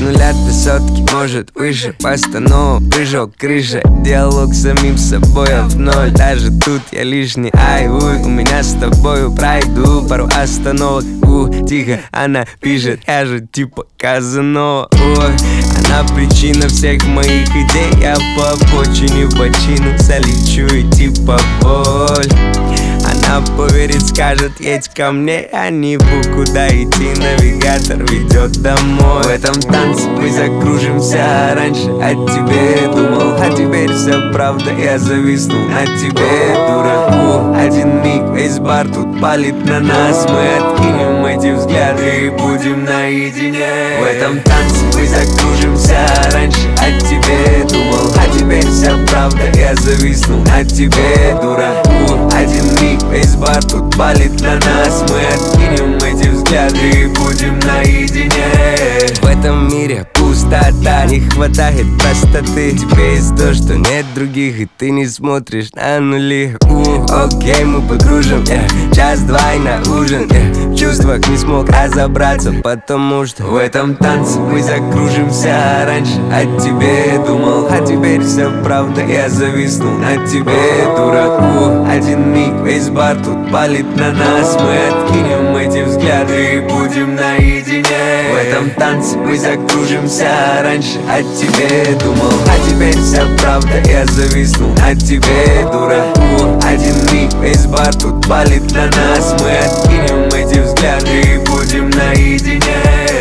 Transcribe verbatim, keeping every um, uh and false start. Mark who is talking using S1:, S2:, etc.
S1: нуля до сотки, может выше. Постанова, прыжок, крыша. Диалог с самим собой, а в ноль. Даже тут я лишний, ай, уй. У меня с тобою пройду пару остановок. У, тихо, она пишет, я же типа Казанова. Ой, она причина всех моих идей. Я по обочине в бочину залечу и типа боль. Она поверит, скажет, едь ко мне. Я не буду куда идти, навигатор ведет домой. В этом танце мы закружимся. Раньше о тебе думал, а теперь все правда. Я зависну на тебе, дураку. Один миг, весь бар тут палит на нас. Мы откинем эти взгляды и будем наедине. В этом танце мы закружимся. Раньше о тебе думал, а теперь вся правда. Я зависну на тебе, дураку. Один миг, весь бар тут палит на нас. Мы откинем эти взгляды и будем наедине. В этом мире пустота, не хватает простоты. Тебе есть то, что нет других, и ты не смотришь на нули. У, окей, мы подружим, yeah. Час-два и на ужин, yeah. В чувствах не смог разобраться, потому что в этом танце мы закружимся. Раньше о тебе думал, а теперь все правда. Я зависну на тебе, дураку. Один миг, весь бар тут палит на нас. Мы откинем эти взгляды и будем наедине. В этом танце мы закружимся. Раньше о тебе думал, а теперь вся правда. Я зависну на тебе, дураку. Один миг, весь бар тут палит на нас. Мы откинем эти взгляды и будем наедине.